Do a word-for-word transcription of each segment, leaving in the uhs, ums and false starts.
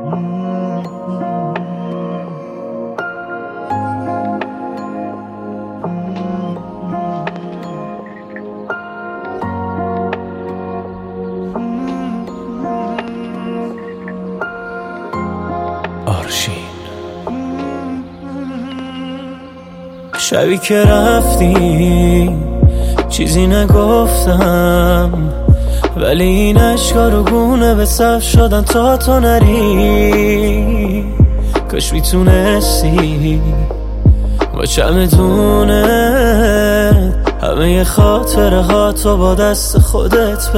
شبی که رفتی چیزی نگفتم، ولی این اشکا رو گونه به صف شدن تا تو نری. کاش میتونستی با چمدونه همه خاطره ها تو با دست خودت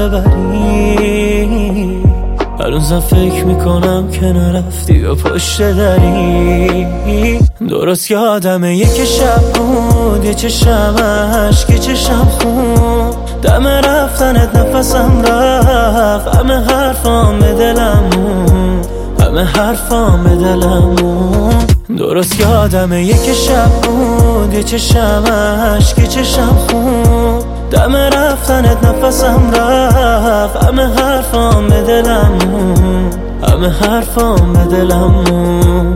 ببری. هنوزم فکر میکنم که نرفتی و پشت دری. درست یادمه یک شب بود، یه چشم عشق، یه چشم خون. دم رفتنت نفسم رفت، همه حرفام به دلمون، همه حرفام به دلمون. درست یادمه یک شب بود، یه چشم عشق، یه چشم خون. دم رفتنت نفسم رفت، همه حرفام به دلمون، همه حرفام به دلمون.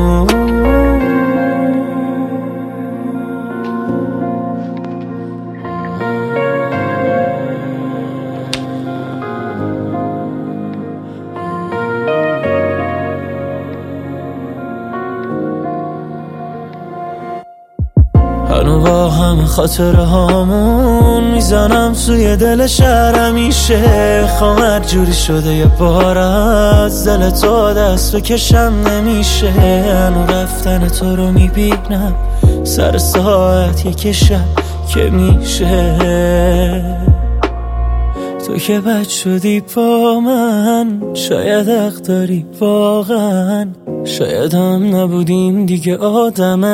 هنو با همه خاطره هامون میزنم توی دل شهر. همیشه خوام هر جوری شده یه بار از دل تو دست بکشم نمیشه. هنو رفتن تو رو میبینم سر ساعت یک شب که میشه. تو که بد شدی با من، شاید حق داری واقعا. شاید هم نبودیم دیگه آدم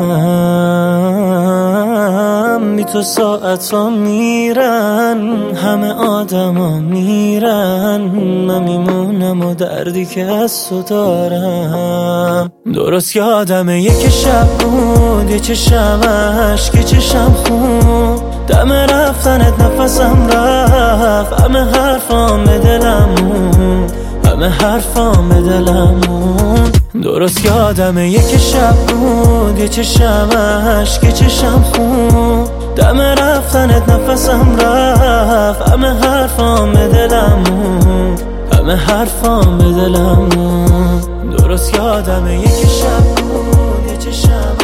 هم. بی تو ساعت ها میرن، همه آدم ها میرن. من میمونم و دردی که از تو دارم. درست یادمه یک شب بود، یه چشم عشق، یه چشم خون. دم رفتنت نفسم رفت، همه حرفام به دلمون، همه حرفام به دلمون. درست یادمه یک شب بود، یه چشم عشق، یه چشم خون. دم رفتنت نفسم رفت، همه حرفام به دلمون، همه حرفام به دلمون. درست یادمه یک شب بود، یه چشم